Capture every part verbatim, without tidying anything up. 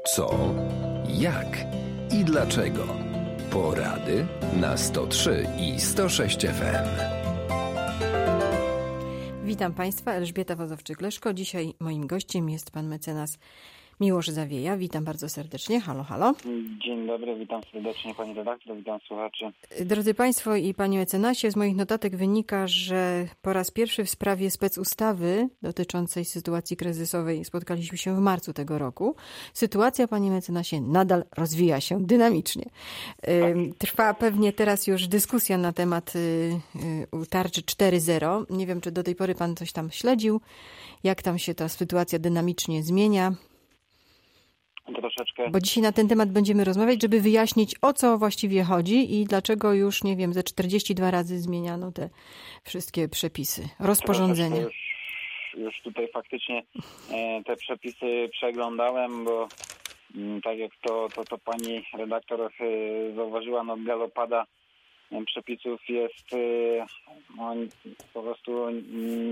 Co, jak i dlaczego. Porady na sto trzy i sto sześć F M. Witam Państwa, Elżbieta Wozowczyk-Leszko. Dzisiaj moim gościem jest pan mecenas Miłosz Zawieja. Witam bardzo serdecznie. Halo, halo. Dzień dobry, witam serdecznie pani redaktor, witam słuchaczy. Drodzy Państwo i panie mecenasie, z moich notatek wynika, że po raz pierwszy w sprawie specustawy dotyczącej sytuacji kryzysowej spotkaliśmy się w marcu tego roku. Sytuacja, panie mecenasie, nadal rozwija się dynamicznie. Tak. Trwa pewnie teraz już dyskusja na temat tarczy cztery zero. Nie wiem, czy do tej pory pan coś tam śledził, jak tam się ta sytuacja dynamicznie zmienia. Troszeczkę. Bo dzisiaj na ten temat będziemy rozmawiać, żeby wyjaśnić, o co właściwie chodzi i dlaczego już, nie wiem, ze czterdzieści dwa razy zmieniano te wszystkie przepisy, rozporządzenia. Już, już tutaj faktycznie e, te przepisy przeglądałem, bo m, tak jak to, to, to pani redaktor e, zauważyła, no galopada e, przepisów jest e, no, po prostu e,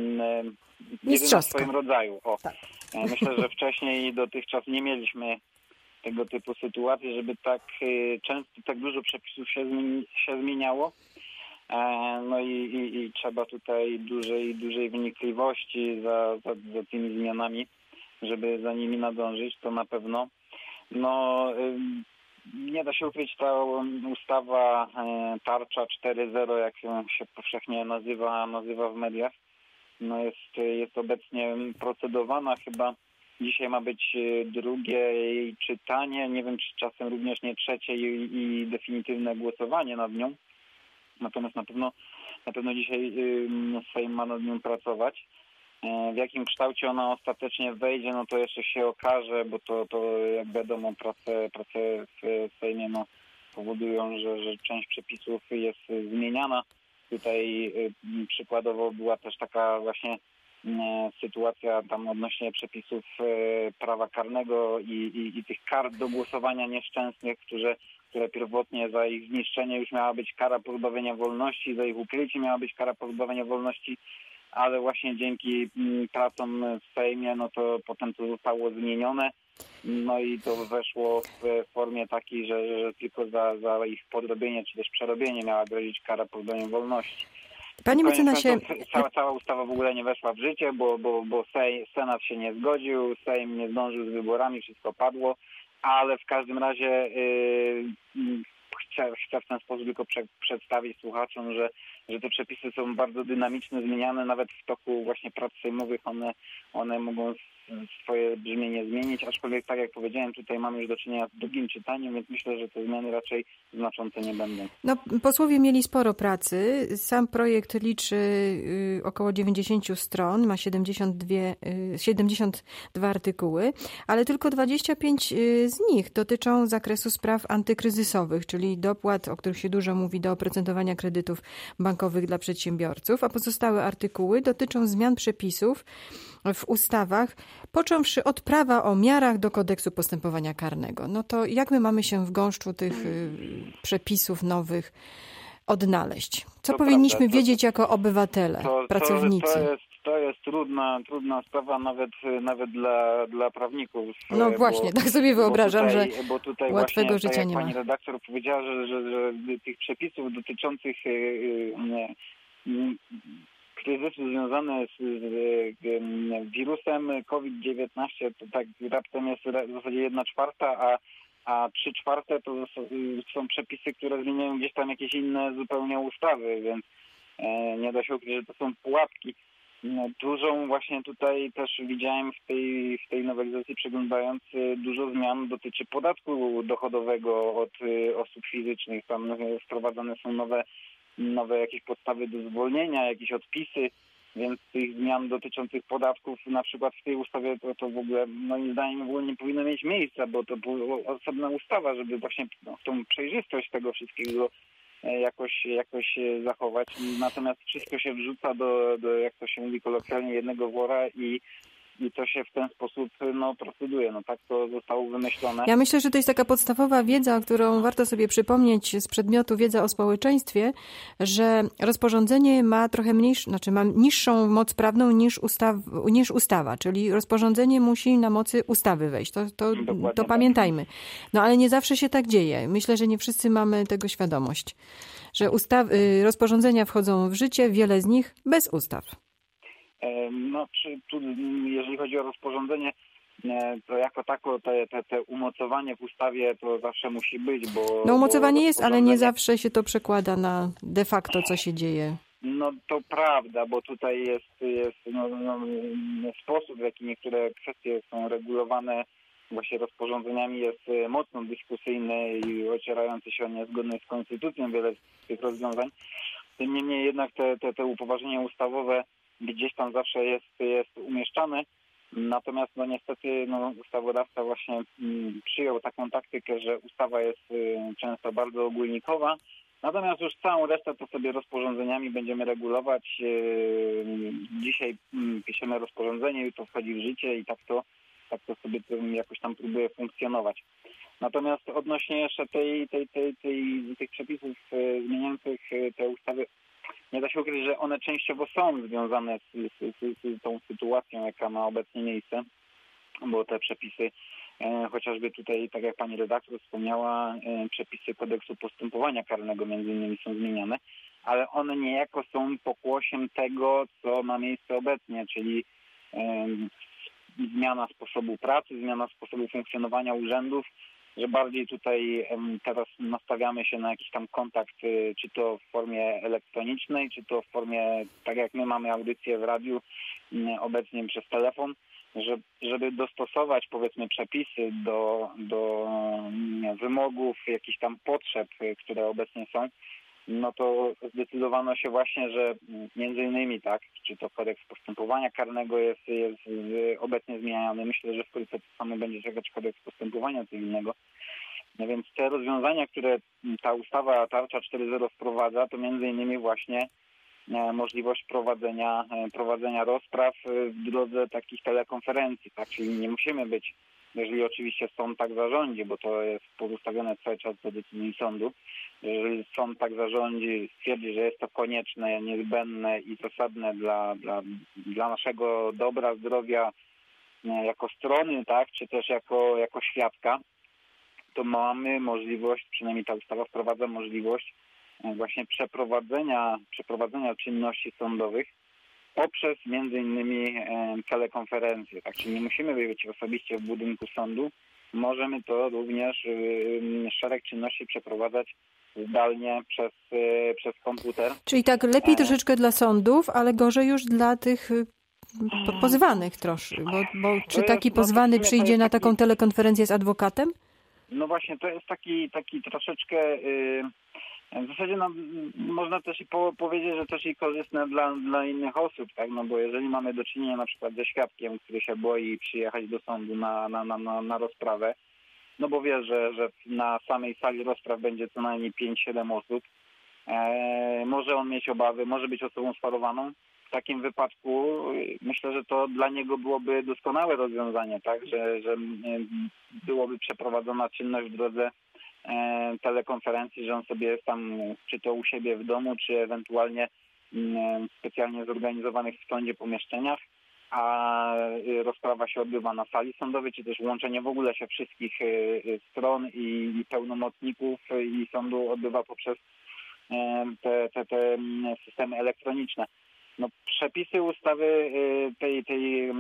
jedyna w swoim rodzaju. O. Tak. E, myślę, że wcześniej dotychczas nie mieliśmy tego typu sytuacji, żeby tak y, często, tak dużo przepisów się, zmieni, się zmieniało. E, no i, i, i trzeba tutaj dużej, dużej wnikliwości za, za, za tymi zmianami, żeby za nimi nadążyć, to na pewno. No y, nie da się ukryć, ta ustawa y, tarcza cztery zero, jak ją się powszechnie nazywa, nazywa w mediach, no jest, jest obecnie procedowana chyba. Dzisiaj ma być drugie jej czytanie, nie wiem czy czasem również nie trzecie i, i definitywne głosowanie nad nią. Natomiast na pewno, na pewno dzisiaj Sejm ma nad nią pracować. W jakim kształcie ona ostatecznie wejdzie, no to jeszcze się okaże, bo to, to jak wiadomo prace, prace w Sejmie no, powodują, że, że część przepisów jest zmieniana. Tutaj przykładowo była też taka właśnie sytuacja tam odnośnie przepisów prawa karnego i, i, i tych kar do głosowania nieszczęsnych, które, które pierwotnie za ich zniszczenie już miała być kara pozbawienia wolności, za ich ukrycie miała być kara pozbawienia wolności, ale właśnie dzięki pracom w Sejmie, no to potem to zostało zmienione, no i to weszło w formie takiej, że, że tylko za, za ich podrobienie czy też przerobienie miała grozić kara pozbawienia wolności. Panie mecenasie, cała, cała ustawa w ogóle nie weszła w życie, bo, bo, bo Sej, Senat się nie zgodził, Sejm nie zdążył z wyborami, wszystko padło, ale w każdym razie yy, chcę, chcę w ten sposób tylko prze, przedstawić słuchaczom, że, że te przepisy są bardzo dynamiczne, zmieniane nawet w toku właśnie prac sejmowych, one, one mogą swoje brzmienie zmienić, aczkolwiek tak jak powiedziałem, tutaj mamy już do czynienia z drugim czytaniem, więc myślę, że te zmiany raczej znaczące nie będą. No, posłowie mieli sporo pracy. Sam projekt liczy y, około dziewięćdziesiąt stron, ma siedemdziesiąt dwie, y, siedemdziesiąt dwa artykuły, ale tylko dwadzieścia pięć y, z nich dotyczą zakresu spraw antykryzysowych, czyli dopłat, o których się dużo mówi, do oprocentowania kredytów bankowych dla przedsiębiorców, a pozostałe artykuły dotyczą zmian przepisów w ustawach, począwszy od prawa o miarach do kodeksu postępowania karnego. No to jak my mamy się w gąszczu tych y, przepisów nowych odnaleźć? Co to powinniśmy prawda, to, wiedzieć jako obywatele, to, pracownicy? To, to jest, to jest trudna, trudna sprawa nawet, nawet dla, dla prawników. No właśnie, bo, tak sobie wyobrażam, bo tutaj, że bo tutaj łatwego właśnie, życia tak jak nie pani ma. redaktor powiedziała, że, że, że tych przepisów dotyczących yy, yy, yy, kryzysy związane z, z wirusem COVID dziewiętnaście, to tak raptem jest w zasadzie jedna czwarta, a, a trzy czwarte to są przepisy, które zmieniają gdzieś tam jakieś inne zupełnie ustawy, więc e, nie da się ukryć, że to są pułapki. Dużą właśnie tutaj też widziałem w tej, w tej nowelizacji, przeglądając, dużo zmian dotyczy podatku dochodowego od osób fizycznych. Tam wprowadzane są nowe nowe jakieś podstawy do zwolnienia, jakieś odpisy, więc tych zmian dotyczących podatków na przykład w tej ustawie to, to w ogóle moim zdaniem w ogóle nie powinno mieć miejsca, bo to była osobna ustawa, żeby właśnie no, tą przejrzystość tego wszystkiego jakoś, jakoś zachować. Natomiast wszystko się wrzuca do, do, jak to się mówi kolokwialnie, jednego wora i i to się w ten sposób no, proceduje. No tak to zostało wymyślone. Ja myślę, że to jest taka podstawowa wiedza, którą warto sobie przypomnieć z przedmiotu wiedza o społeczeństwie, że rozporządzenie ma trochę mniejszą, znaczy ma niższą moc prawną niż, ustaw, niż ustawa, czyli rozporządzenie musi na mocy ustawy wejść. To, to, to pamiętajmy. No ale nie zawsze się tak dzieje. Myślę, że nie wszyscy mamy tego świadomość, że ustaw, rozporządzenia wchodzą w życie, wiele z nich bez ustaw. No, czy tu, jeżeli chodzi o rozporządzenie, to jako tako te, te, te umocowanie w ustawie to zawsze musi być, bo... No umocowanie bo jest, ale nie zawsze się to przekłada na de facto, co się dzieje. No to prawda, bo tutaj jest, jest no, no, sposób, w jaki niektóre kwestie są regulowane właśnie rozporządzeniami jest mocno dyskusyjny i ocierający się o niezgodność z konstytucją wiele z tych rozwiązań. Tym niemniej jednak te, te, te upoważnienia ustawowe gdzieś tam zawsze jest, jest umieszczane. Natomiast no niestety no, ustawodawca właśnie mm, przyjął taką taktykę, że ustawa jest y, często bardzo ogólnikowa. Natomiast już całą resztę to sobie rozporządzeniami będziemy regulować. Yy, dzisiaj yy, piszemy rozporządzenie, jutro wchodzi w życie i tak to, tak to sobie to jakoś tam próbuje funkcjonować. Natomiast odnośnie jeszcze tej, tej, tej, tej, tych przepisów yy, zmieniających yy, te ustawy, nie da się ukryć, że one częściowo są związane z, z, z, z tą sytuacją, jaka ma obecnie miejsce, bo te przepisy, e, chociażby tutaj, tak jak pani redaktor wspomniała, e, przepisy kodeksu postępowania karnego między innymi są zmieniane, ale one niejako są pokłosiem tego, co ma miejsce obecnie, czyli e, zmiana sposobu pracy, zmiana sposobu funkcjonowania urzędów, że bardziej tutaj teraz nastawiamy się na jakiś tam kontakt, czy to w formie elektronicznej, czy to w formie, tak jak my mamy audycję w radiu, obecnie przez telefon, żeby dostosować powiedzmy przepisy do, do wymogów, jakichś tam potrzeb, które obecnie są, no to zdecydowano się właśnie, że między innymi tak, czy to kodeks postępowania karnego jest, jest obecnie zmieniany. Myślę, że wkrótce to samo będzie czekać kodeks postępowania cywilnego. No więc te rozwiązania, które ta ustawa Tarcza cztery zero wprowadza, to między innymi właśnie możliwość prowadzenia, prowadzenia rozpraw w drodze takich telekonferencji, tak? Czyli nie musimy być, jeżeli oczywiście sąd tak zarządzi, bo to jest pozostawione cały czas do decyzji sądu. Jeżeli sąd tak zarządzi, stwierdzi, że jest to konieczne, niezbędne i zasadne dla, dla, dla naszego dobra, zdrowia jako strony, tak, czy też jako, jako świadka, to mamy możliwość, przynajmniej ta ustawa wprowadza możliwość właśnie przeprowadzenia, przeprowadzenia czynności sądowych poprzez między innymi telekonferencje. Tak, czyli nie musimy być osobiście w budynku sądu, możemy to również szereg czynności przeprowadzać zdalnie przez, przez komputer. Czyli tak lepiej troszeczkę dla sądów, ale gorzej już dla tych pozwanych troszkę, bo, bo czy taki pozwany przyjdzie na taką telekonferencję z adwokatem? No właśnie, to jest taki, taki troszeczkę... Yy... W zasadzie no, można też i po, powiedzieć, że też i korzystne dla, dla innych osób, tak? No bo jeżeli mamy do czynienia na przykład ze świadkiem, który się boi przyjechać do sądu na, na, na, na, na rozprawę, no bo wie, że, że na samej sali rozpraw będzie co najmniej pięć siedem osób, e, może on mieć obawy, może być osobą sparowaną. W takim wypadku myślę, że to dla niego byłoby doskonałe rozwiązanie, tak? Że, że byłoby przeprowadzona czynność w drodze telekonferencji, że on sobie jest tam, czy to u siebie w domu, czy ewentualnie w specjalnie zorganizowanych w sądzie pomieszczeniach, a rozprawa się odbywa na sali sądowej, czy też łączenie w ogóle się wszystkich stron i pełnomocników i sądu odbywa poprzez te, te, te systemy elektroniczne. No, przepisy ustawy tej, tej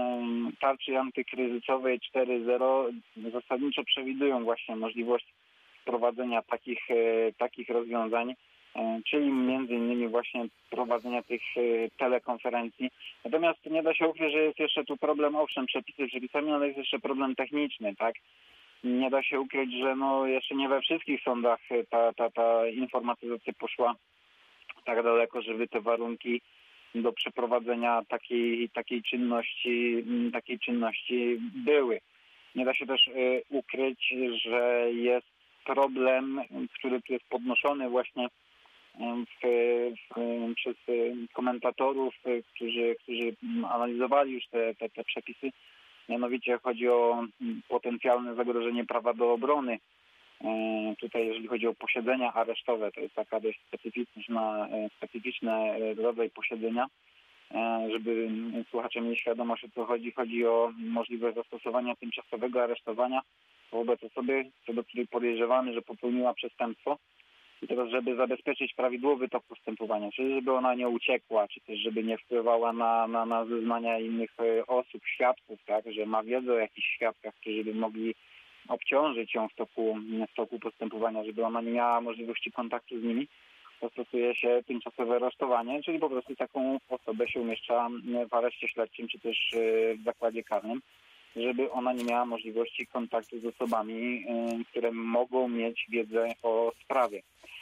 tarczy antykryzysowej cztery zero zasadniczo przewidują właśnie możliwość prowadzenia takich, takich rozwiązań, czyli między innymi właśnie prowadzenia tych telekonferencji. Natomiast nie da się ukryć, że jest jeszcze tu problem, owszem, przepisy przepisami, ale jest jeszcze problem techniczny, tak? Nie da się ukryć, że no jeszcze nie we wszystkich sądach ta, ta, ta informatyzacja poszła tak daleko, żeby te warunki do przeprowadzenia takiej, takiej czynności, takiej czynności były. Nie da się też ukryć, że jest problem, który tu jest podnoszony właśnie w, w, przez komentatorów, którzy, którzy analizowali już te, te, te przepisy. Mianowicie chodzi o potencjalne zagrożenie prawa do obrony. Tutaj jeżeli chodzi o posiedzenia aresztowe, to jest taka dość specyficzna, specyficzny rodzaj posiedzenia. Żeby słuchacze mieli świadomość, o co chodzi, chodzi o możliwość zastosowania tymczasowego aresztowania wobec osoby, co do której podejrzewamy, że popełniła przestępstwo. I teraz, żeby zabezpieczyć prawidłowy tok postępowania, czyli żeby ona nie uciekła, czy też żeby nie wpływała na, na, na zeznania innych osób, świadków, tak, że ma wiedzę o jakichś świadkach, którzy by mogli obciążyć ją w toku, w toku postępowania, żeby ona nie miała możliwości kontaktu z nimi, to stosuje się tymczasowe aresztowanie, czyli po prostu taką osobę się umieszcza w areszcie śledczym, czy też w zakładzie karnym, żeby ona nie miała możliwości kontaktu z osobami, które mogą mieć wiedzę o sprawie.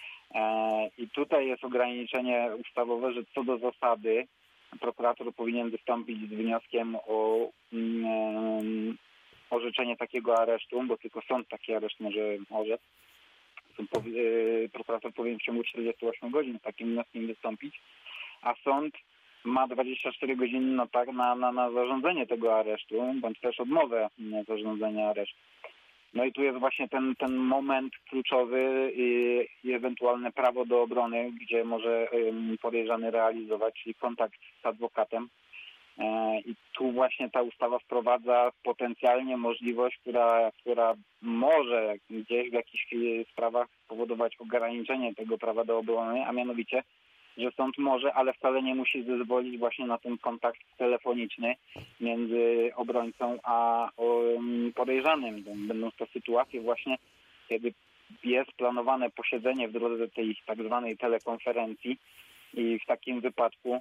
I tutaj jest ograniczenie ustawowe, że co do zasady prokurator powinien wystąpić z wnioskiem o orzeczenie takiego aresztu, bo tylko sąd taki areszt może orzec. Prokurator powinien w ciągu czterdziestu ośmiu godzin z takim wnioskiem wystąpić, a sąd ma dwadzieścia cztery godziny na, tak, na, na, na zarządzenie tego aresztu, bądź też odmowę zarządzenia aresztu. No i tu jest właśnie ten, ten moment kluczowy i, i ewentualne prawo do obrony, gdzie może podejrzany realizować, czyli kontakt z adwokatem. I tu właśnie ta ustawa wprowadza potencjalnie możliwość, która, która może gdzieś w jakichś sprawach powodować ograniczenie tego prawa do obrony, a mianowicie, że sąd może, ale wcale nie musi zezwolić właśnie na ten kontakt telefoniczny między obrońcą a podejrzanym. Będą to sytuacje właśnie, kiedy jest planowane posiedzenie w drodze tej tak zwanej telekonferencji i w takim wypadku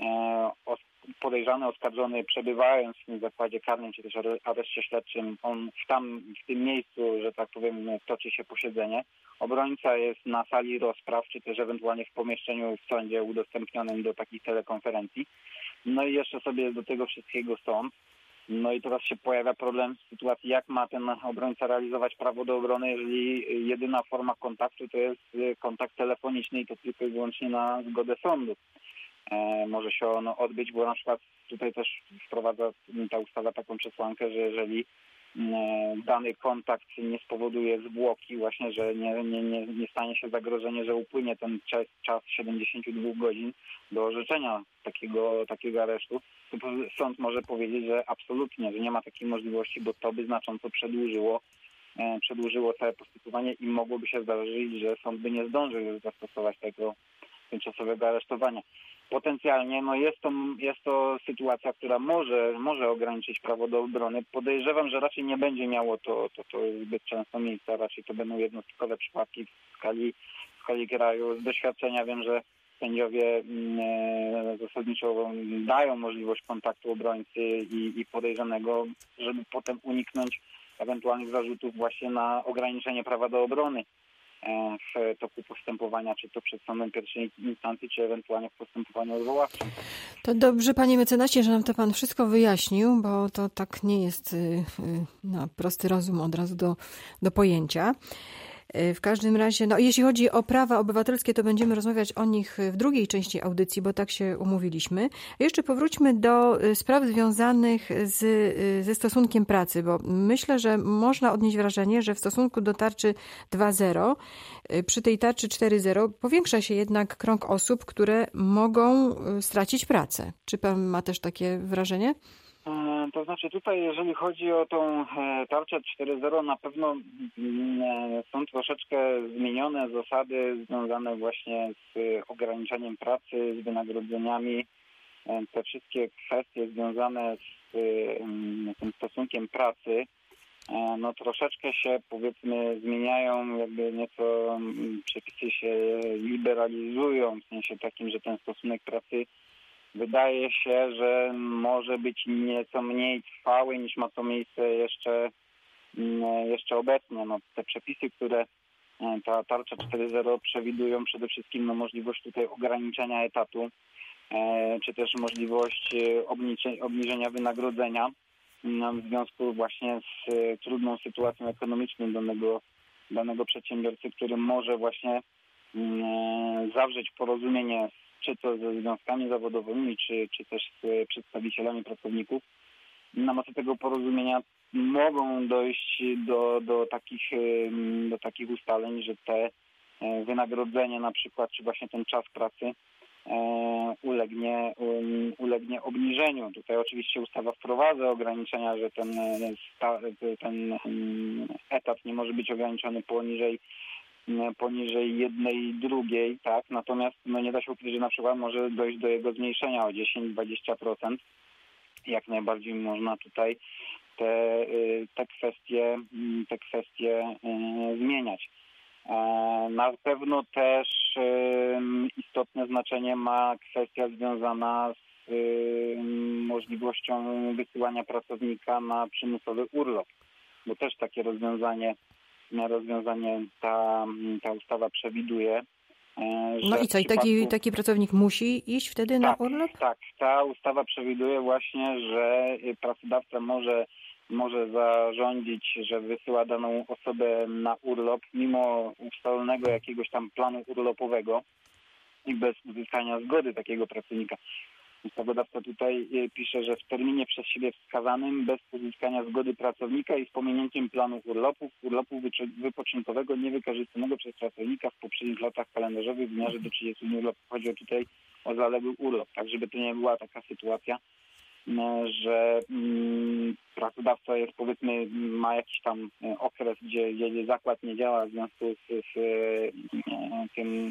podejrzany, oskarżony, przebywając w tym zakładzie karnym czy też areszcie śledczym, on w, tam, w tym miejscu, że tak powiem, toczy się posiedzenie. Obrońca jest na sali rozpraw, czy też ewentualnie w pomieszczeniu w sądzie udostępnionym do takich telekonferencji. No i jeszcze sobie do tego wszystkiego sąd. No i teraz się pojawia problem w sytuacji, jak ma ten obrońca realizować prawo do obrony, jeżeli jedyna forma kontaktu to jest kontakt telefoniczny i to tylko i wyłącznie na zgodę sądu. Może się ono odbyć, bo na przykład tutaj też wprowadza ta ustawa taką przesłankę, że jeżeli dany kontakt nie spowoduje zwłoki, właśnie, że nie, nie, nie, nie stanie się zagrożenie, że upłynie ten czas, czas siedemdziesiąt dwa godzin do orzeczenia takiego, takiego aresztu, to sąd może powiedzieć, że absolutnie, że nie ma takiej możliwości, bo to by znacząco przedłużyło, przedłużyło całe postępowanie i mogłoby się zdarzyć, że sąd by nie zdążył zastosować tego tymczasowego aresztowania. Potencjalnie no jest to, jest to sytuacja, która może, może ograniczyć prawo do obrony. Podejrzewam, że raczej nie będzie miało to, to, to zbyt często miejsca, raczej to będą jednostkowe przypadki w skali, w skali kraju. Z doświadczenia wiem, że sędziowie e, zasadniczo dają możliwość kontaktu obrońcy i, i podejrzanego, żeby potem uniknąć ewentualnych zarzutów właśnie na ograniczenie prawa do obrony w toku postępowania, czy to przed sądem pierwszej instancji, czy ewentualnie w postępowaniu odwoławczym. To dobrze, panie mecenasie, że nam to pan wszystko wyjaśnił, bo to tak nie jest na prosty rozum od razu do, do pojęcia. W każdym razie, no jeśli chodzi o prawa obywatelskie, to będziemy rozmawiać o nich w drugiej części audycji, bo tak się umówiliśmy. Jeszcze powróćmy do spraw związanych z, ze stosunkiem pracy, bo myślę, że można odnieść wrażenie, że w stosunku do tarczy dwa zero, przy tej tarczy cztery zero powiększa się jednak krąg osób, które mogą stracić pracę. Czy pan ma też takie wrażenie? To znaczy tutaj, jeżeli chodzi o tą tarczę cztery zero, na pewno są troszeczkę zmienione zasady związane właśnie z ograniczeniem pracy, z wynagrodzeniami. Te wszystkie kwestie związane z tym stosunkiem pracy, no troszeczkę się, powiedzmy, zmieniają, jakby nieco przepisy się liberalizują, w sensie takim, że ten stosunek pracy wydaje się, że może być nieco mniej trwały niż ma to miejsce jeszcze, jeszcze obecnie. No, te przepisy, które ta tarcza cztery zero przewidują, przede wszystkim no, możliwość tutaj ograniczenia etatu, czy też możliwość obniżenia wynagrodzenia w związku właśnie z trudną sytuacją ekonomiczną danego, danego przedsiębiorcy, który może właśnie zawrzeć porozumienie czy to ze związkami zawodowymi, czy, czy też z przedstawicielami pracowników. Na mocy tego porozumienia mogą dojść do, do, takich, do takich ustaleń, że te wynagrodzenie na przykład, czy właśnie ten czas pracy ulegnie, ulegnie obniżeniu. Tutaj oczywiście ustawa wprowadza ograniczenia, że ten, ten etat nie może być ograniczony poniżej poniżej jednej drugiej, tak, natomiast no nie da się ukryć, że na przykład może dojść do jego zmniejszenia o dziesięć do dwudziestu procent. Jak najbardziej można tutaj te, te kwestie, te kwestie zmieniać. Na pewno też istotne znaczenie ma kwestia związana z możliwością wysyłania pracownika na przymusowy urlop, bo też takie rozwiązanie rozwiązanie ta, ta ustawa przewiduje. No i co, i taki, taki pracownik musi iść wtedy tak, na urlop? Tak, ta ustawa przewiduje właśnie, że pracodawca może, może zarządzić, że wysyła daną osobę na urlop mimo ustalonego jakiegoś tam planu urlopowego i bez uzyskania zgody takiego pracownika. Ustawodawca tutaj pisze, że w terminie przez siebie wskazanym bez uzyskania zgody pracownika i z pominięciem planu urlopu, urlopu wypoczynkowego niewykorzystanego przez pracownika w poprzednich latach kalendarzowych w wymiarze do trzydziestu dni urlopu. Chodzi tutaj o zaległy urlop, tak żeby to nie była taka sytuacja, że pracodawca jest, powiedzmy, ma jakiś tam okres, gdzie, gdzie zakład nie działa w związku z, z tym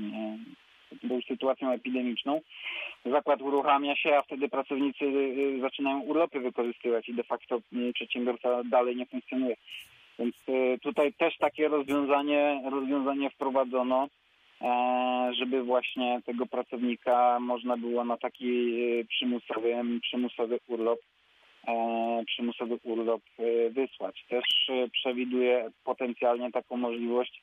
tą sytuacją epidemiczną. Zakład uruchamia się, a wtedy pracownicy zaczynają urlopy wykorzystywać i de facto przedsiębiorca dalej nie funkcjonuje. Więc tutaj też takie rozwiązanie, rozwiązanie wprowadzono, żeby właśnie tego pracownika można było na taki przymusowy, przymusowy urlop, przymusowy urlop wysłać. Też przewiduje potencjalnie taką możliwość,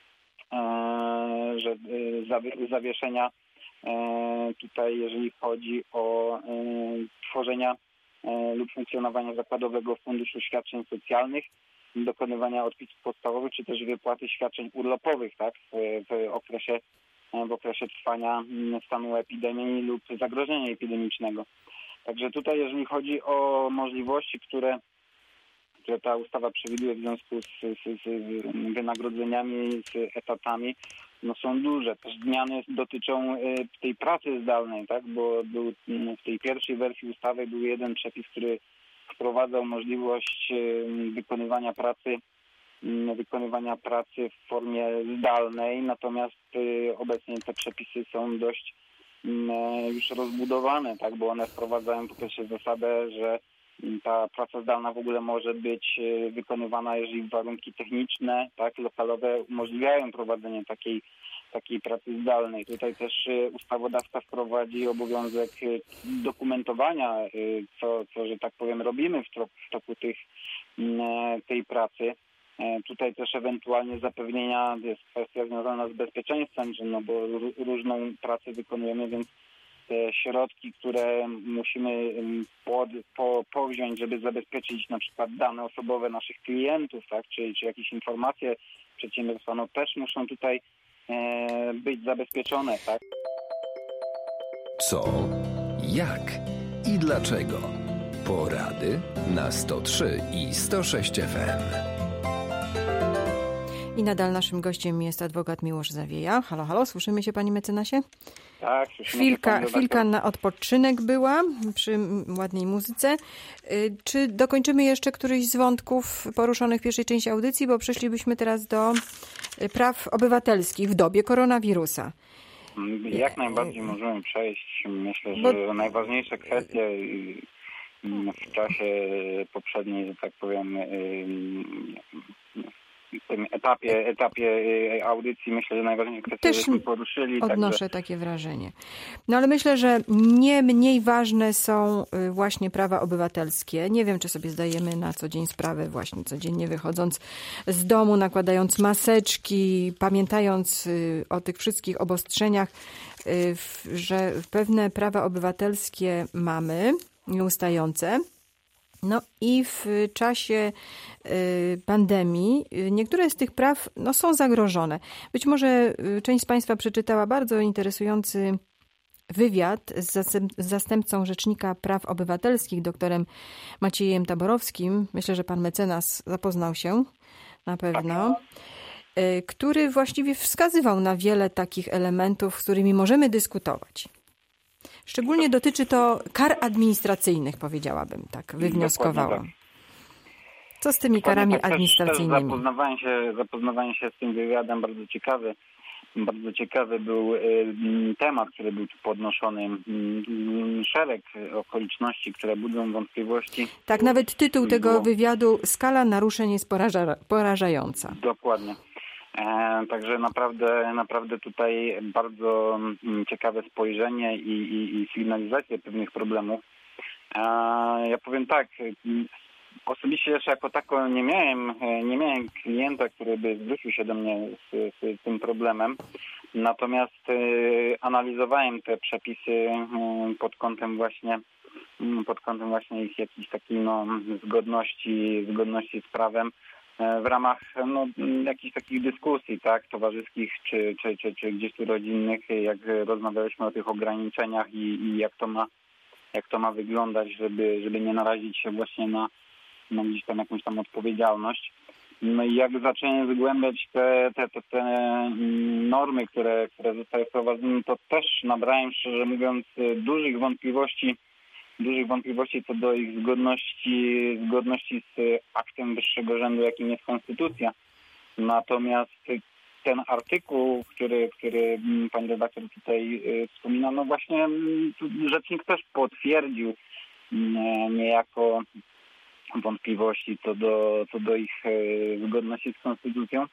że zawieszenia tutaj, jeżeli chodzi o tworzenia lub funkcjonowania zakładowego funduszu świadczeń socjalnych, dokonywania odpisów podstawowych, czy też wypłaty świadczeń urlopowych, tak, w, w okresie w okresie trwania stanu epidemii lub zagrożenia epidemicznego. Także tutaj, jeżeli chodzi o możliwości, które które ta ustawa przewiduje w związku z, z, z wynagrodzeniami, z etatami, no są duże. Też zmiany dotyczą tej pracy zdalnej, tak? Bo był, w tej pierwszej wersji ustawy był jeden przepis, który wprowadzał możliwość wykonywania pracy, wykonywania pracy w formie zdalnej, natomiast obecnie te przepisy są dość już rozbudowane, tak? Bo one wprowadzają po pierwsze zasadę, że ta praca zdalna w ogóle może być wykonywana, jeżeli warunki techniczne, tak, lokalowe umożliwiają prowadzenie takiej, takiej pracy zdalnej. Tutaj też ustawodawca wprowadzi obowiązek dokumentowania, co, co że tak powiem, robimy w toku, w toku tych, tej pracy. Tutaj też ewentualnie zapewnienia, jest kwestia związana z bezpieczeństwem, że no bo różną pracę wykonujemy, więc te środki, które musimy pod, po, powziąć, żeby zabezpieczyć na przykład dane osobowe naszych klientów, tak, czy, czy jakieś informacje przedsiębiorstwa, no też muszą tutaj e, być zabezpieczone, tak. Co, jak i dlaczego? Porady na sto trzy i sto sześć F M. I nadal naszym gościem jest adwokat Miłosz Zawieja. Halo, halo, słyszymy się, panie mecenasie? Tak, Chwilka, chwilka na odpoczynek była przy ładnej muzyce. Czy dokończymy jeszcze któryś z wątków poruszonych w pierwszej części audycji, bo przeszlibyśmy teraz do praw obywatelskich w dobie koronawirusa. Jak najbardziej możemy przejść. Myślę, że bo... najważniejsze kwestie w czasie poprzedniej, że tak powiem, w tym etapie, etapie audycji, myślę, że najważniejsze kwestie żeśmy poruszyli. Odnoszę także... takie wrażenie. No ale myślę, że nie mniej ważne są właśnie prawa obywatelskie. Nie wiem, czy sobie zdajemy na co dzień sprawę, właśnie codziennie wychodząc z domu, nakładając maseczki, pamiętając o tych wszystkich obostrzeniach, że pewne prawa obywatelskie mamy, nieustające. No i w czasie pandemii niektóre z tych praw no, są zagrożone. Być może część z Państwa przeczytała bardzo interesujący wywiad z zastępcą Rzecznika Praw Obywatelskich, doktorem Maciejem Taborowskim. Myślę, że pan mecenas zapoznał się na pewno. Który właściwie wskazywał na wiele takich elementów, z którymi możemy dyskutować. Szczególnie dotyczy to kar administracyjnych, powiedziałabym, tak wywnioskowałam. Tak. Co z tymi karami tak, administracyjnymi? Też zapoznawałem się, zapoznawałem się z tym wywiadem, bardzo ciekawy. Bardzo ciekawy był temat, który był tu podnoszony. Szereg okoliczności, które budzą wątpliwości. Tak, nawet tytuł tego było... wywiadu "Skala naruszeń jest poraża... porażająca". Dokładnie. E, także naprawdę, naprawdę tutaj bardzo ciekawe spojrzenie i, i, i sygnalizacja pewnych problemów. E, ja powiem tak, osobiście jeszcze jako tako nie miałem, nie miałem klienta, który by zwrócił się do mnie z, z tym problemem. Natomiast e, analizowałem te przepisy e, pod kątem właśnie pod kątem właśnie ich jakiejś takiej no, zgodności, zgodności z prawem. W ramach no, jakichś takich dyskusji, tak, towarzyskich czy, czy, czy, czy gdzieś tu rodzinnych, jak rozmawialiśmy o tych ograniczeniach i, i jak to ma jak to ma wyglądać, żeby, żeby nie narazić się właśnie na, na gdzieś tam jakąś tam odpowiedzialność. No i jak zacząłem zgłębiać te, te, te, te normy, które, które zostały wprowadzone, to też nabrałem, szczerze mówiąc, dużych wątpliwości dużych wątpliwości co do ich zgodności, zgodności z aktem wyższego rzędu, jakim jest konstytucja. Natomiast ten artykuł, który, który pani redaktor tutaj wspomina, no właśnie rzecznik też potwierdził niejako wątpliwości co do, co do ich zgodności z konstytucją.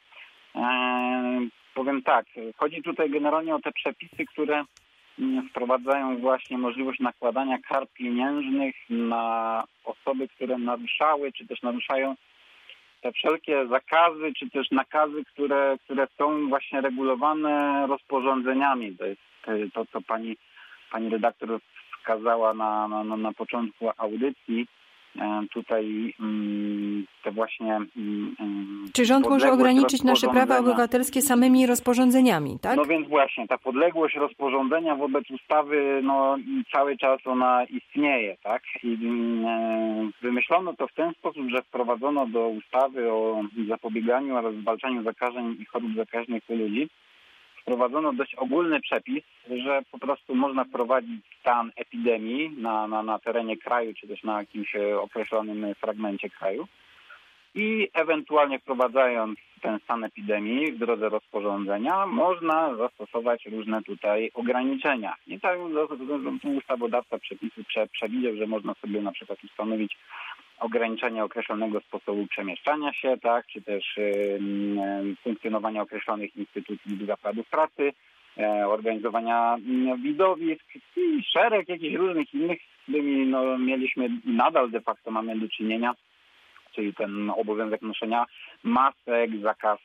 Powiem tak, chodzi tutaj generalnie o te przepisy, które wprowadzają właśnie możliwość nakładania kar pieniężnych na osoby, które naruszały, czy też naruszają te wszelkie zakazy, czy też nakazy, które, które są właśnie regulowane rozporządzeniami. To jest to, co pani, pani redaktor wskazała na, na, na początku audycji. Tutaj te właśnie... Czy rząd może ograniczyć nasze prawa obywatelskie samymi rozporządzeniami, tak? No więc właśnie, ta podległość rozporządzenia wobec ustawy, no cały czas ona istnieje, tak? I wymyślono to w ten sposób, że wprowadzono do ustawy o zapobieganiu oraz zwalczaniu zakażeń i chorób zakaźnych u ludzi, wprowadzono dość ogólny przepis, że po prostu można wprowadzić stan epidemii na, na, na terenie kraju, czy też na jakimś określonym fragmencie kraju i ewentualnie wprowadzając ten stan epidemii w drodze rozporządzenia, można zastosować różne tutaj ograniczenia. I tak ustawodawca przepisy prze, przewidział, że można sobie na przykład ustanowić ograniczenie określonego sposobu przemieszczania się, tak, czy też y, funkcjonowania określonych instytucji lub zakładów pracy, y, organizowania y, widowisk i szereg jakichś różnych innych, z którymi no, mieliśmy nadal de facto mamy do czynienia, czyli ten obowiązek noszenia masek, zakaz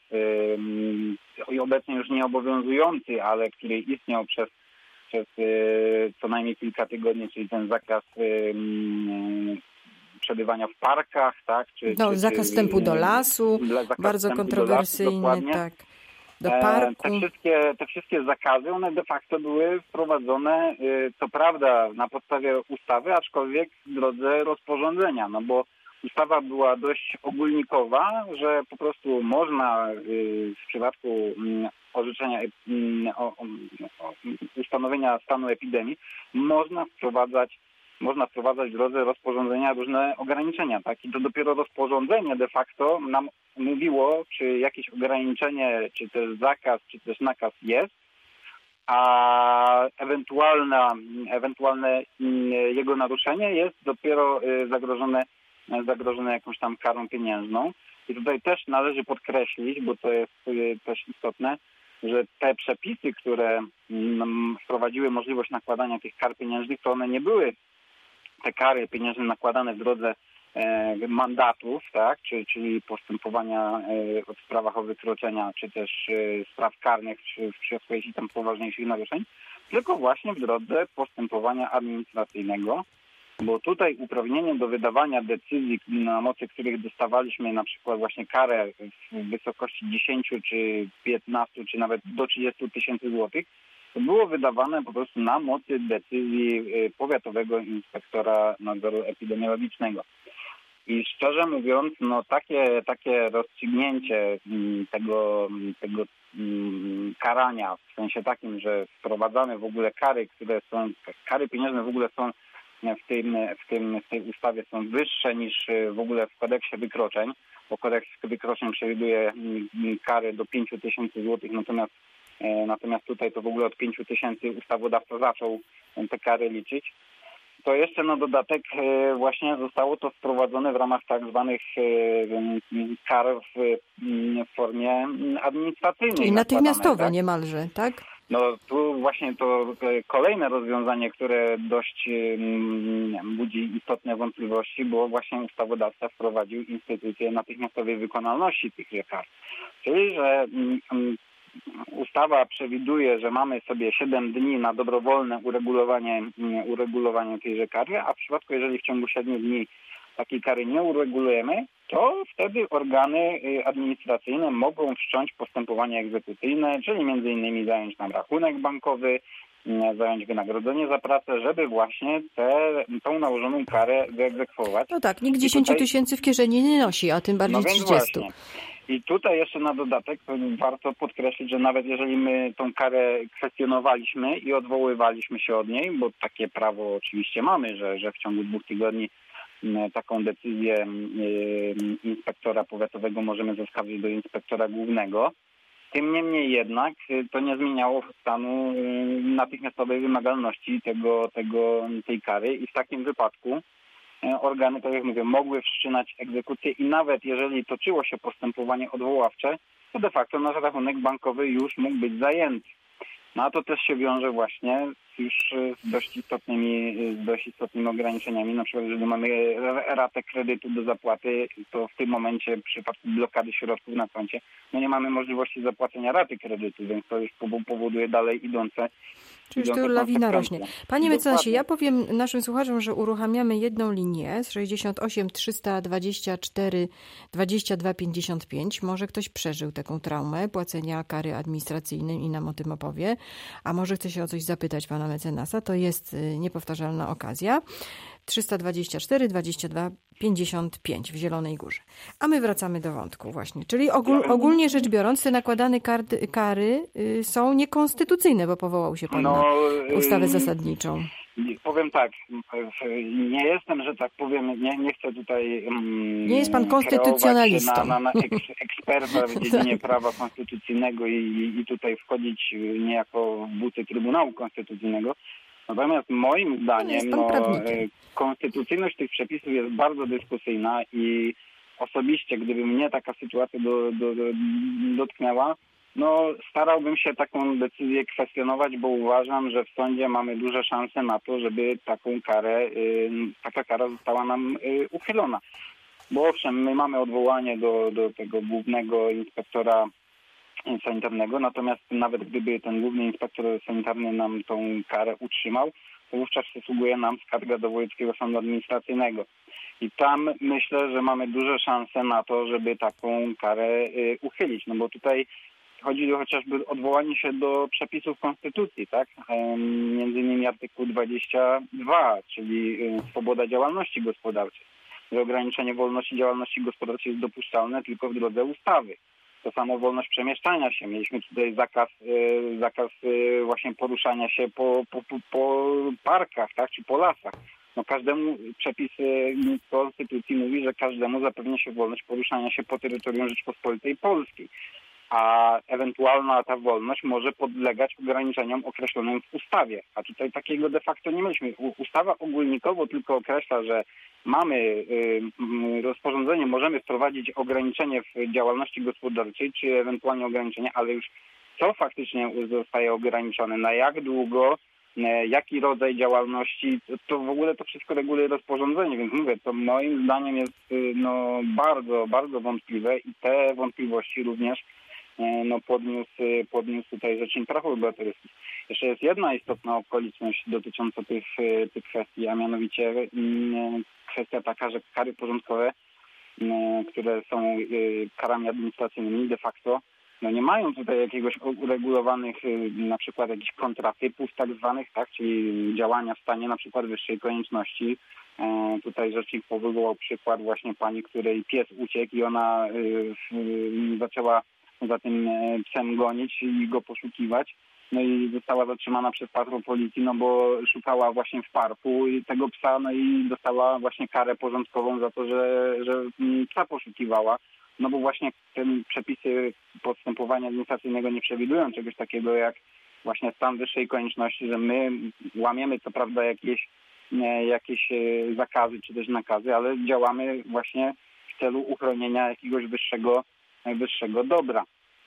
y, obecnie już nieobowiązujący, ale który istniał przez, przez y, co najmniej kilka tygodni, czyli ten zakaz y, y, przebywania w parkach, tak? Czy, no, czy, zakaz czy, wstępu do lasu, bardzo kontrowersyjny, do lasu, tak. Do parku. Te wszystkie, te wszystkie zakazy, one de facto były wprowadzone, co prawda na podstawie ustawy, aczkolwiek w drodze rozporządzenia, no bo ustawa była dość ogólnikowa, że po prostu można w przypadku orzeczenia, ustanowienia stanu epidemii, można wprowadzać można wprowadzać w drodze rozporządzenia różne ograniczenia, tak? I to dopiero rozporządzenie de facto nam mówiło, czy jakieś ograniczenie, czy też zakaz, czy też nakaz jest, a ewentualna, ewentualne jego naruszenie jest dopiero zagrożone, zagrożone jakąś tam karą pieniężną. I tutaj też należy podkreślić, bo to jest też istotne, że te przepisy, które wprowadziły możliwość nakładania tych kar pieniężnych, to one nie były te kary pieniężne nakładane w drodze e, mandatów, tak, czyli, czyli postępowania e, w sprawach o wykroczenia, czy też e, spraw karnych w przypadku jakichś tam poważniejszych naruszeń, tylko właśnie w drodze postępowania administracyjnego, Bo tutaj uprawnienie do wydawania decyzji, na mocy których dostawaliśmy na przykład właśnie karę w wysokości dziesięć czy piętnaście czy nawet do trzydziestu tysięcy złotych, to było wydawane po prostu na mocy decyzji powiatowego inspektora nadzoru epidemiologicznego. I szczerze mówiąc, no takie, takie rozstrzygnięcie tego, tego karania, w sensie takim, że wprowadzamy w ogóle kary, które są, kary pieniężne w ogóle są w, tym, w, tym, w tej ustawie są wyższe niż w ogóle w kodeksie wykroczeń, bo kodeks wykroczeń przewiduje kary do pięciu tysięcy złotych, natomiast, natomiast tutaj to w ogóle od pięciu tysięcy ustawodawca zaczął te kary liczyć. To jeszcze na dodatek właśnie zostało to wprowadzone w ramach tak zwanych kar w formie administracyjnej. I natychmiastowe tak? Niemalże, tak? No tu właśnie to kolejne rozwiązanie, które dość budzi istotne wątpliwości, bo właśnie ustawodawca wprowadził instytucję natychmiastowej wykonalności tychże kar. Czyli, że ustawa przewiduje, że mamy sobie siedem dni na dobrowolne uregulowanie, uregulowanie tejże kary, a w przypadku, jeżeli w ciągu siedmiu dni takiej kary nie uregulujemy, to wtedy organy administracyjne mogą wszcząć postępowanie egzekucyjne, czyli między innymi zająć nam rachunek bankowy, zająć wynagrodzenie za pracę, żeby właśnie tę tą nałożoną karę wyegzekwować. No tak, nikt dziesięć tysięcy w kieszeni nie nosi, a tym bardziej no trzydziestu. I tutaj jeszcze na dodatek warto podkreślić, że nawet jeżeli my tą karę kwestionowaliśmy i odwoływaliśmy się od niej, bo takie prawo oczywiście mamy, że, że w ciągu dwóch tygodni taką decyzję inspektora powiatowego możemy zaskarżyć do inspektora głównego. Tym niemniej jednak to nie zmieniało stanu natychmiastowej wymagalności tego, tego, tej kary i w takim wypadku organy, tak jak mówię, mogły wszczynać egzekucję i nawet jeżeli toczyło się postępowanie odwoławcze, to de facto nasz rachunek bankowy już mógł być zajęty. No a to też się wiąże właśnie już z dość istotnymi, z dość istotnymi ograniczeniami. Na przykład jeżeli mamy ratę kredytu do zapłaty, to w tym momencie w przypadku blokady środków na koncie, no nie mamy możliwości zapłacenia raty kredytu, więc to już powoduje dalej idące Czyli tu lawina rośnie. Panie mecenasie, ja powiem naszym słuchaczom, że uruchamiamy jedną linię z sześćdziesiąt osiem trzysta dwadzieścia cztery dwadzieścia dwa pięćdziesiąt pięć. Może ktoś przeżył taką traumę płacenia kary administracyjnej i nam o tym opowie, a może chce się o coś zapytać pana mecenasa. To jest niepowtarzalna okazja. trzysta dwadzieścia cztery dwadzieścia dwa pięćdziesiąt pięć w Zielonej Górze. A my wracamy do wątku właśnie. Czyli ogól, ogólnie rzecz biorąc, te nakładane kary, kary y, są niekonstytucyjne, bo powołał się pan no, na ustawę zasadniczą. Powiem tak, nie jestem, że tak powiem, nie, nie chcę tutaj um, nie jest pan konstytucjonalistą. Na, na, na eks, eksperta w dziedzinie prawa konstytucyjnego i, i tutaj wchodzić niejako w buty Trybunału Konstytucyjnego. Natomiast moim zdaniem no, konstytucyjność tych przepisów jest bardzo dyskusyjna i osobiście, gdyby mnie taka sytuacja do, do, do, dotknęła, no starałbym się taką decyzję kwestionować, bo uważam, że w sądzie mamy duże szanse na to, żeby taką karę, taka kara została nam uchylona. Bo owszem, my mamy odwołanie do, do tego głównego inspektora sanitarnego, natomiast nawet gdyby ten główny inspektor sanitarny nam tą karę utrzymał, to wówczas przysługuje nam skarga do Wojewódzkiego Sądu Administracyjnego. I tam myślę, że mamy duże szanse na to, żeby taką karę uchylić, no bo tutaj chodzi chociażby o odwołanie się do przepisów Konstytucji, tak? Między innymi artykuł dwudziesty drugi, czyli swoboda działalności gospodarczej. Że ograniczenie wolności działalności gospodarczej jest dopuszczalne tylko w drodze ustawy. To samo wolność przemieszczania się. Mieliśmy tutaj zakaz, zakaz właśnie poruszania się po, po, po, po parkach, tak, czy po lasach. No każdemu przepis Konstytucji mówi, że każdemu zapewnia się wolność poruszania się po terytorium Rzeczypospolitej Polskiej. A ewentualna ta wolność może podlegać ograniczeniom określonym w ustawie. A tutaj takiego de facto nie mieliśmy. Ustawa ogólnikowo tylko określa, że mamy rozporządzenie, możemy wprowadzić ograniczenie w działalności gospodarczej, czy ewentualnie ograniczenie, ale już co faktycznie zostaje ograniczone, na jak długo, jaki rodzaj działalności, to w ogóle to wszystko reguluje rozporządzenie, więc mówię, to moim zdaniem jest no, bardzo, bardzo wątpliwe i te wątpliwości również no podniósł, podniósł tutaj Rzecznik Praw Obywatelskich. Jeszcze jest jedna istotna okoliczność dotycząca tych, tych kwestii, a mianowicie kwestia taka, że kary porządkowe, które są karami administracyjnymi de facto, no nie mają tutaj jakiegoś uregulowanych na przykład jakichś kontratypów tak zwanych, tak, czyli działania w stanie na przykład wyższej konieczności. E, tutaj rzecznik powoływał przykład właśnie pani, której pies uciekł i ona y, y, zaczęła za tym psem gonić i go poszukiwać. No i została zatrzymana przez patrol policji, no bo szukała właśnie w parku i tego psa, no i dostała właśnie karę porządkową za to, że, że psa poszukiwała. No bo właśnie te przepisy postępowania administracyjnego nie przewidują czegoś takiego jak właśnie stan wyższej konieczności, że my łamiemy co prawda jakieś, jakieś zakazy czy też nakazy, ale działamy właśnie w celu uchronienia jakiegoś wyższego, wyższego dobra.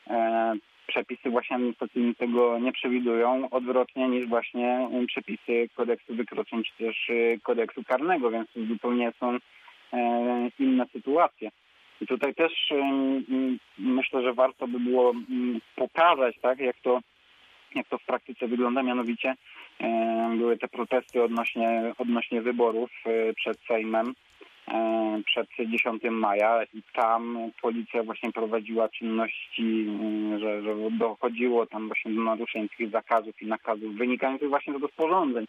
Przepisy właśnie administracyjne tego nie przewidują, odwrotnie niż właśnie przepisy kodeksu wykroczeń czy też kodeksu karnego, więc zupełnie są inne sytuacje. I tutaj też myślę, że warto by było pokazać, tak, jak to, jak to w praktyce wygląda. Mianowicie były te protesty odnośnie, odnośnie wyborów przed Sejmem, przed dziesiątego maja i tam policja właśnie prowadziła czynności, że, że dochodziło tam właśnie do naruszeń tych zakazów i nakazów wynikających właśnie z rozporządzeń.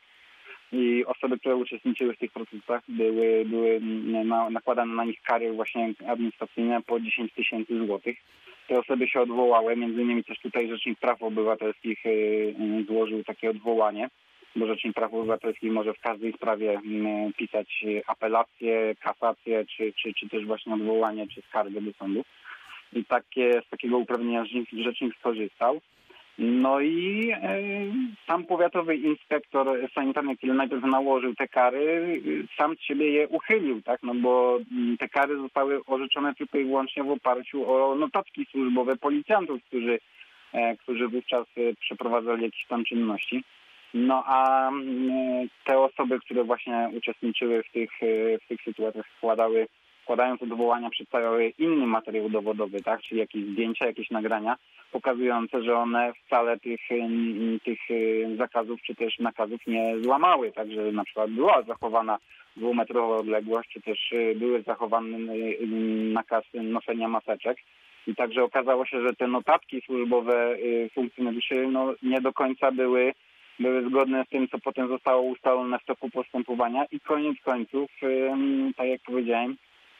I osoby, które uczestniczyły w tych protestach, były, były na, nakładane na nich kary właśnie administracyjne po dziesięć tysięcy złotych. Te osoby się odwołały, między innymi też tutaj Rzecznik Praw Obywatelskich złożył takie odwołanie, bo Rzecznik Praw Obywatelskich może w każdej sprawie pisać apelację, kasację, czy, czy, czy też właśnie odwołanie, czy skargę do sądu. I takie, z takiego uprawnienia rzecznik skorzystał. No i e, sam powiatowy inspektor sanitarny, który najpierw nałożył te kary, sam z siebie je uchylił, tak? No bo te kary zostały orzeczone tylko i wyłącznie w oparciu o notatki służbowe policjantów, którzy, e, którzy wówczas przeprowadzali jakieś tam czynności. No a e, te osoby, które właśnie uczestniczyły w tych, w tych sytuacjach, składały składając odwołania, przedstawiały inny materiał dowodowy, tak, czyli jakieś zdjęcia, jakieś nagrania pokazujące, że one wcale tych, tych zakazów czy też nakazów nie złamały, także na przykład była zachowana dwumetrowa odległość, czy też były zachowane nakaz noszenia maseczek. I także okazało się, że te notatki służbowe funkcjonariuszy no, nie do końca były były zgodne z tym, co potem zostało ustalone w toku postępowania i koniec końców, tak jak powiedziałem,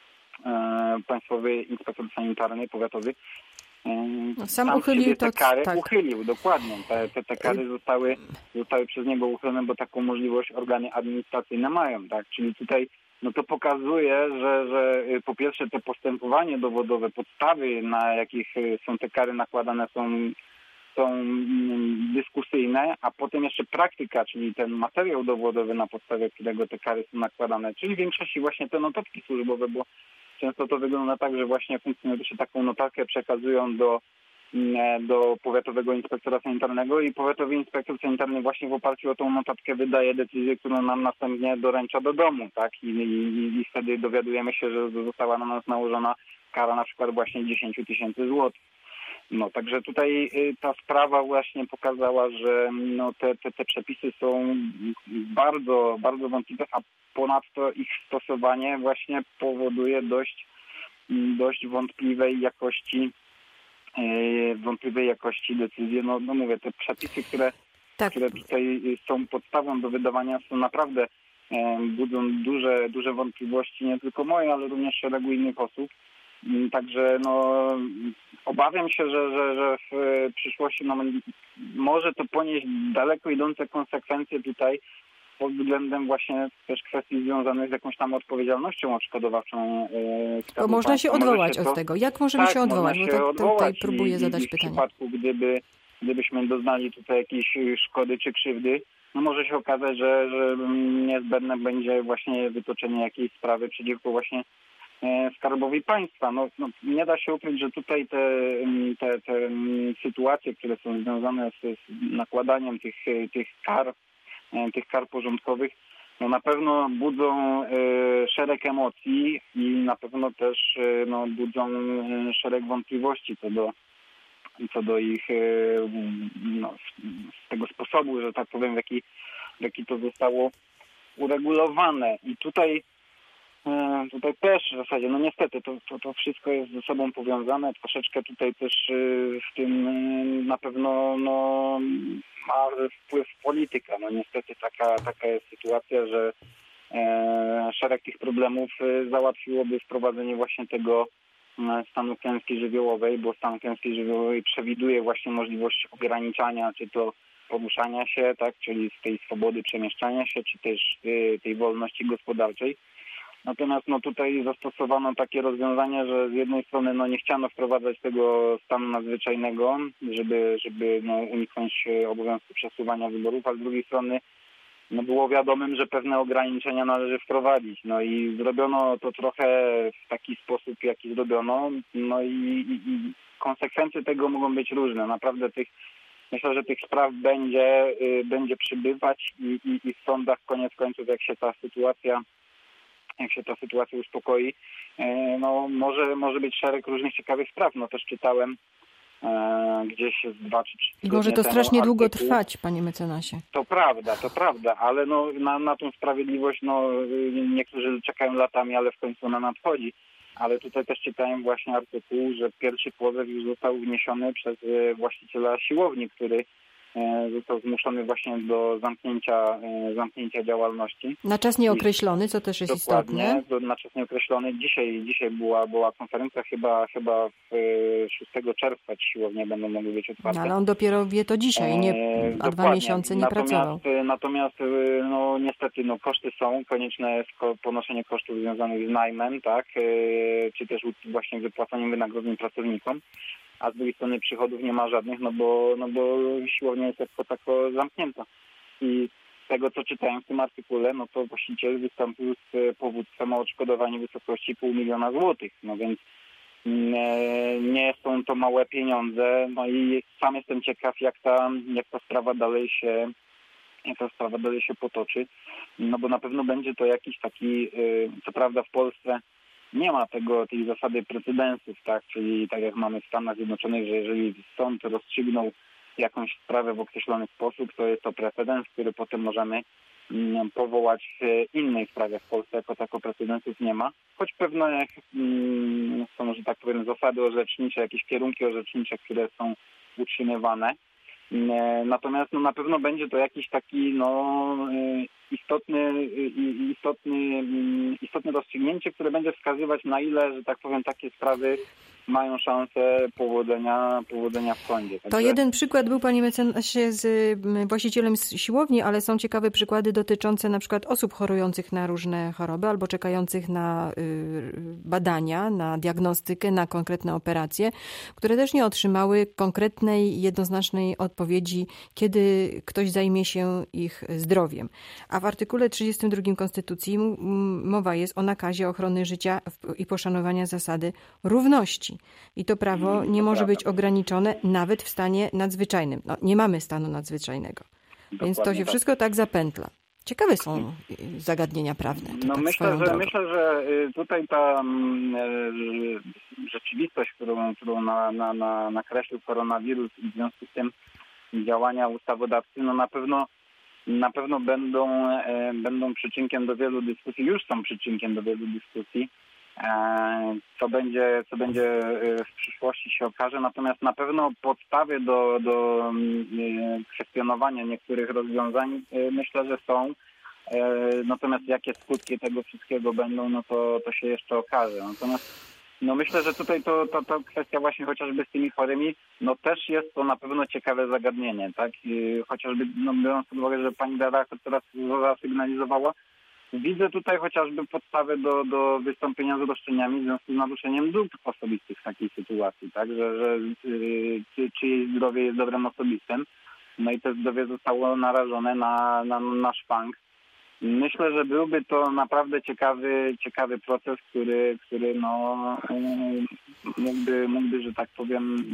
Państwowy Inspektor Sanitarny, Powiatowy, no, sam uchylił te to, kary, tak. uchylił, dokładnie. Te, te, te kary zostały, zostały przez niego uchylone, bo taką możliwość organy administracyjne mają, tak? Czyli tutaj no to pokazuje, że, że po pierwsze te postępowanie dowodowe, podstawy, na jakich są te kary nakładane, są są dyskusyjne, a potem jeszcze praktyka, czyli ten materiał dowodowy, na podstawie którego te kary są nakładane, czyli w większości właśnie te notatki służbowe, bo często to wygląda tak, że właśnie funkcjonariusze taką notatkę przekazują do, do powiatowego inspektora sanitarnego i powiatowy inspektor sanitarny właśnie w oparciu o tą notatkę wydaje decyzję, którą nam następnie doręcza do domu, tak? I, i, i wtedy dowiadujemy się, że została na nas nałożona kara na przykład właśnie dziesięć tysięcy złotych. No, także tutaj ta sprawa właśnie pokazała, że no, te, te, te przepisy są bardzo, bardzo wątpliwe, a ponadto ich stosowanie właśnie powoduje dość, dość wątpliwej jakości, wątpliwej jakości decyzji. No, no mówię, te przepisy, które, tak. które tutaj są podstawą do wydawania, są naprawdę budzą duże, duże wątpliwości, nie tylko moje, ale również szeregu innych osób. Także no, obawiam się, że, że, że w przyszłości no, może to ponieść daleko idące konsekwencje tutaj pod względem właśnie też kwestii związanych z jakąś tam odpowiedzialnością odszkodowawczą. Bo można się odwołać się od to, tego. Jak możemy tak, się odwołać? Się Bo to, odwołać tutaj próbuję i, zadać i w pytanie. W przypadku, gdyby, gdybyśmy doznali tutaj jakiejś szkody czy krzywdy, no może się okazać, że, że niezbędne będzie właśnie wytoczenie jakiejś sprawy przeciwko właśnie Skarbowi Państwa. No, no, nie da się ukryć, że tutaj te, te, te sytuacje, które są związane z, z nakładaniem tych, tych kar, tych kar porządkowych, no na pewno budzą e, szereg emocji i na pewno też e, no, budzą szereg wątpliwości co do, co do ich no, z tego sposobu, że tak powiem, w jaki, w jaki to zostało uregulowane. I tutaj Tutaj też w zasadzie, no niestety, to, to, to wszystko jest ze sobą powiązane. Troszeczkę tutaj też w tym na pewno no, ma wpływ polityka. No niestety taka, taka jest sytuacja, że e, szereg tych problemów załatwiłoby wprowadzenie właśnie tego stanu klęski żywiołowej, bo stan klęski żywiołowej przewiduje właśnie możliwość ograniczania, czy to poruszania się, tak, czyli z tej swobody przemieszczania się, czy też y, tej wolności gospodarczej. Natomiast no tutaj zastosowano takie rozwiązanie, że z jednej strony no nie chciano wprowadzać tego stanu nadzwyczajnego, żeby, żeby no uniknąć obowiązku przesuwania wyborów, a z drugiej strony no było wiadomym, że pewne ograniczenia należy wprowadzić. No i zrobiono to trochę w taki sposób, w jaki zrobiono. No i, i, i konsekwencje tego mogą być różne. Naprawdę tych, myślę, że tych spraw będzie, y, będzie przybywać i, i, i w sądach koniec końców, jak się ta sytuacja jak się ta sytuacja uspokoi, no może, może być szereg różnych ciekawych spraw. No też czytałem e, gdzieś z dwa czy trzy I może to strasznie artykuł. długo trwać, panie mecenasie. To prawda, to prawda, ale no na, na tą sprawiedliwość no niektórzy czekają latami, ale w końcu ona nadchodzi. Ale tutaj też czytałem właśnie artykuł, że pierwszy pozew już został wniesiony przez właściciela siłowni, który został zmuszony właśnie do zamknięcia, zamknięcia działalności. Na czas nieokreślony, co też jest Dokładnie, istotne. Na czas nieokreślony. Dzisiaj, dzisiaj była, była konferencja, chyba, chyba w szóstego czerwca ci siłownie będą mogły być otwarte. No, ale on dopiero wie to dzisiaj, nie, a dwa miesiące nie natomiast, pracował. Natomiast no niestety no, koszty są, konieczne jest ponoszenie kosztów związanych z najmem, tak, czy też właśnie wypłacaniem wynagrodzeń pracownikom. A z drugiej strony przychodów nie ma żadnych, no bo, no bo siłownia jest jako tako zamknięta. I z tego, co czytałem w tym artykule, no to właściciel wystąpił z powództwem o odszkodowanie w wysokości pół miliona złotych. No więc nie, nie są to małe pieniądze. No i sam jestem ciekaw, jak ta, jak ta sprawa dalej się, jak ta sprawa dalej się potoczy. No bo na pewno będzie to jakiś taki, co prawda w Polsce nie ma tego, tej zasady precedensów, tak, czyli tak jak mamy w Stanach Zjednoczonych, że jeżeli sąd rozstrzygnął jakąś sprawę w określony sposób, to jest to precedens, który potem możemy mm, powołać w innej sprawie. W Polsce jako tako precedensów nie ma, choć pewne mm, są, że tak powiem, zasady orzecznicze, jakieś kierunki orzecznicze, które są utrzymywane. Natomiast no, na pewno będzie to jakiś taki no, istotny, istotny, istotne rozstrzygnięcie, które będzie wskazywać, na ile, że tak powiem, takie sprawy mają szansę powodzenia, powodzenia w sądzie. Także... To jeden przykład był, panie mecenasie, z właścicielem siłowni, ale są ciekawe przykłady dotyczące na przykład osób chorujących na różne choroby albo czekających na badania, na diagnostykę, na konkretne operacje, które też nie otrzymały konkretnej, jednoznacznej odpowiedzi, kiedy ktoś zajmie się ich zdrowiem. A w artykule trzydziestym drugim Konstytucji mowa jest o nakazie ochrony życia i poszanowania zasady równości. I to prawo nie może być ograniczone nawet w stanie nadzwyczajnym. No, nie mamy stanu nadzwyczajnego. Dokładnie. Więc to się wszystko tak zapętla. Ciekawe są zagadnienia prawne. No tak myślę, że, myślę, że tutaj ta rzeczywistość, którą, którą na, na, na, nakreślił koronawirus i w związku z tym działania ustawodawcy, no na pewno na pewno będą, będą przyczynkiem do wielu dyskusji, już są przyczynkiem do wielu dyskusji. Co będzie, co będzie w przyszłości się okaże, natomiast na pewno podstawy do, do kwestionowania niektórych rozwiązań myślę, że są. Natomiast jakie skutki tego wszystkiego będą, no to, to się jeszcze okaże. Natomiast no myślę, że tutaj to, to, to kwestia właśnie chociażby z tymi chorymi, no też jest to na pewno ciekawe zagadnienie, tak? I chociażby no biorąc pod uwagę, że pani redaktor teraz zasygnalizowała, widzę tutaj chociażby podstawę do, do wystąpienia z roszczeniami w związku z naruszeniem dóbr osobistych w takiej sytuacji, tak, że, że czy, czyjeś zdrowie jest dobrem osobistym, no i to zdrowie zostało narażone na, na, na szwank. Myślę, że byłby to naprawdę ciekawy, ciekawy proces, który, który no, mógłby, mógłby, że tak powiem...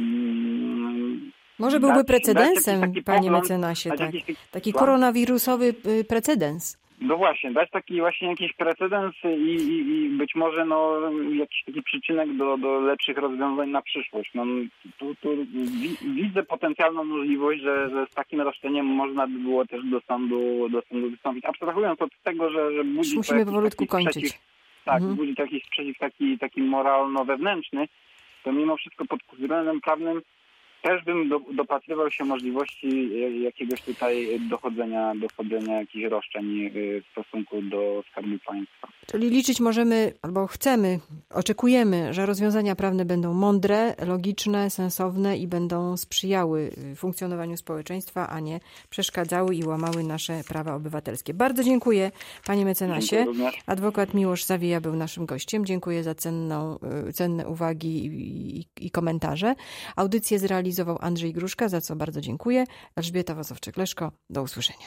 Może byłby dać, precedensem, dać taki panie pogląd, mecenasie, tak. Jakiś... Taki koronawirusowy precedens. No właśnie, dać taki właśnie jakiś precedens i, i, i być może no, jakiś taki przyczynek do, do lepszych rozwiązań na przyszłość. No, tu, tu wi, widzę potencjalną możliwość, że, że z takim roszczeniem można by było też do sądu, do sądu wystąpić. Abstrahując od tego, że, że budzi Musimy to powolutku kończyć. Sprzeciw, tak, mhm. budzi to jakiś sprzeciw taki, taki moralno-wewnętrzny, to mimo wszystko pod względem prawnym też bym do, dopatrywał się możliwości jakiegoś tutaj dochodzenia, dochodzenia jakichś roszczeń w stosunku do Skarbu Państwa. Czyli liczyć możemy, albo chcemy, oczekujemy, że rozwiązania prawne będą mądre, logiczne, sensowne i będą sprzyjały funkcjonowaniu społeczeństwa, a nie przeszkadzały i łamały nasze prawa obywatelskie. Bardzo dziękuję, panie mecenasie. Adwokat Miłosz Zawija był naszym gościem. Dziękuję za cenną, cenne uwagi i, i, i komentarze. Audycję zrealizował Andrzej Gruszka, za co bardzo dziękuję. Elżbieta Wozowczyk-Leszko. Do usłyszenia.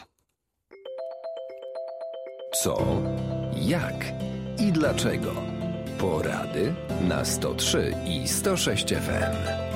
Co, jak i dlaczego? Porady na sto trzy i sto sześć F M.